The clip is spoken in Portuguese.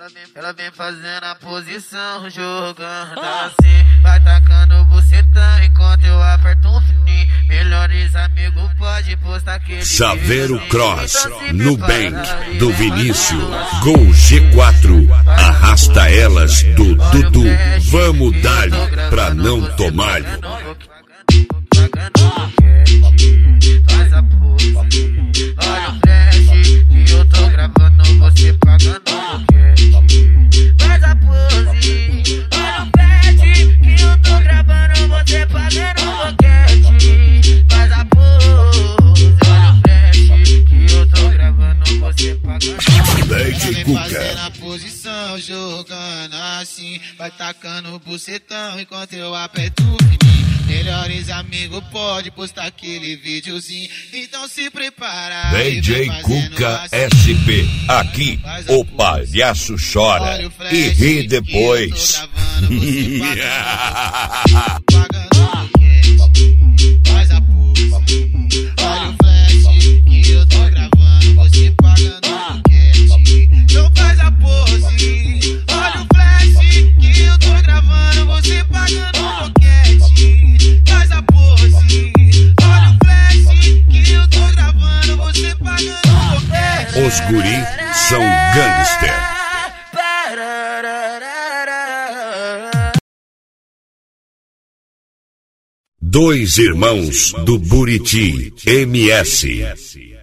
Ela vem fazendo a posição, jogando assim. Vai tacando o bucetão enquanto eu aperto um fininho. Melhores amigos pode postar aquele Saveiro Cross, Nubank, do Vinícius, Gol G4, arrasta elas do Dudu. Vamos dar-lhe pra não tomar-lhe. Faz a pose, olha o flash que eu tô gravando você pagando boquete. Faz a pose, olha o flash que eu tô gravando você pagando boquete. Faz a pose, olha o flash que eu tô gravando você pagando boquete. Fazendo a posição, jogando assim. Vai tacando o bucetão enquanto eu aperto o fininho. Melhores amigos pode postar aquele videozinho. Então se prepara. DJ Cuca SP. Aqui o palhaço chora e ri depois. Faz a pose. Olha o flash que eu tô gravando. Você pagando boquete. Então faz a pose. Olha o flash que eu tô gravando. Você pagando boquete. Faz a pose. Olha o flash que eu tô gravando. Você pagando boquete. Os guri são gangster. Dois irmãos do Buriti, MS.